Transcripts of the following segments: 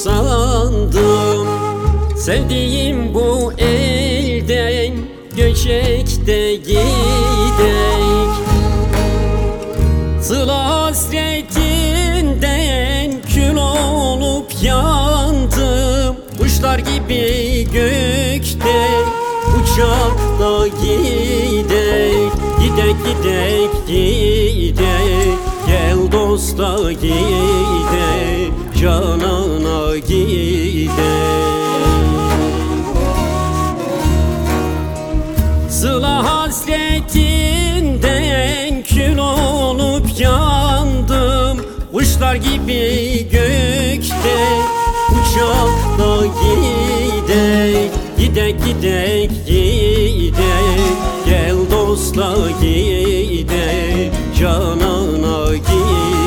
sandım. Sevdiğim bu elden göçek de gidek. Sıla hasretinden kül olup yandım. Kuşlar gibi gökte uçakta gidek. Gidek gidek gidek, gel dosta gidek, canana gidek. Sıla hasretinden kül olup yandım. Kuşlar gibi gökte uçakta gidek. Gidek gidek gidek, gel dosta gidek, canana gidek.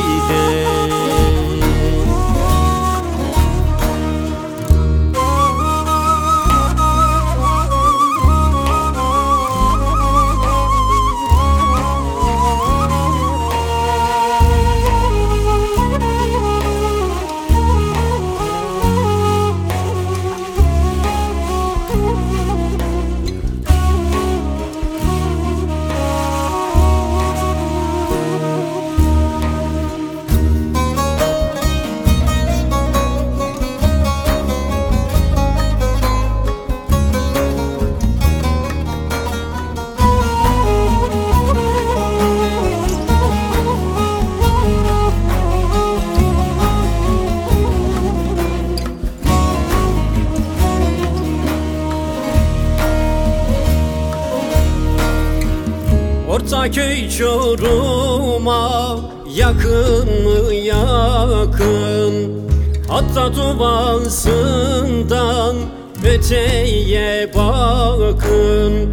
Ortaköy Çorum'a yakın mı yakın? Hatta Tuvası'ndan öteye bakın.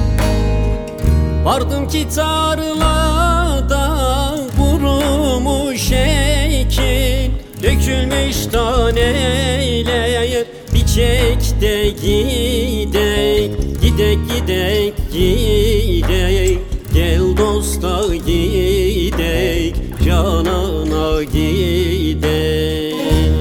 Vardım ki tarlada kurumuş ekin, dökülmüş taneler biçek de gidek. Gidek gidek gidek, gel dosta gidek, canana gidek.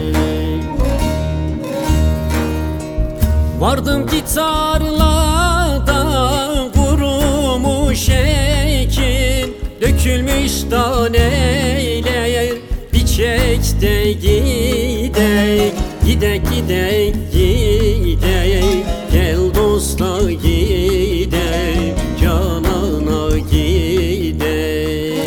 Vardım ki tarlada kurumuş ekin, dökülmüş taneler biçek de gidek. Gidek gidek gidek, gel dosta gidek, canana gidek.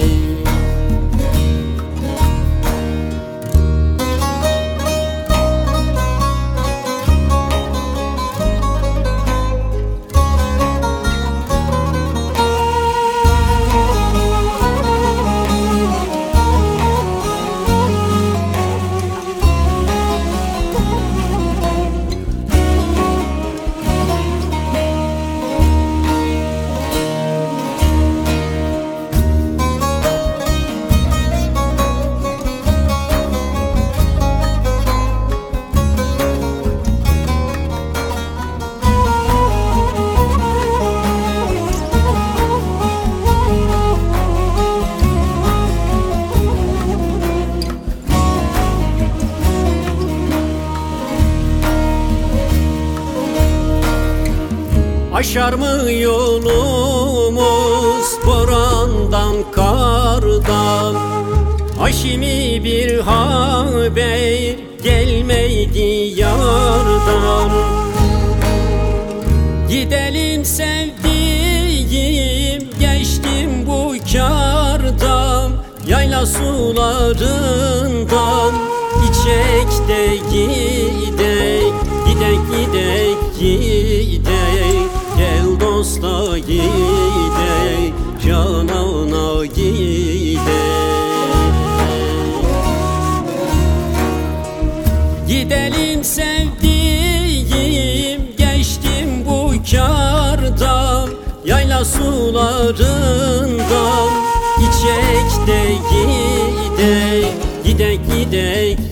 Aşar mı yolumuz borandan kardan? Haşimi bir haber gelmedi yardan. Gidelim sevdiğim, geçtim bu kardan. Yayla sularından içek de gidek. Gidek gidek gidek, gel dosta gidek, canana gidek. Gidelim sevdiğim, geçtim bu kardan. Yayla sularından içek de gidek. Gidek gidek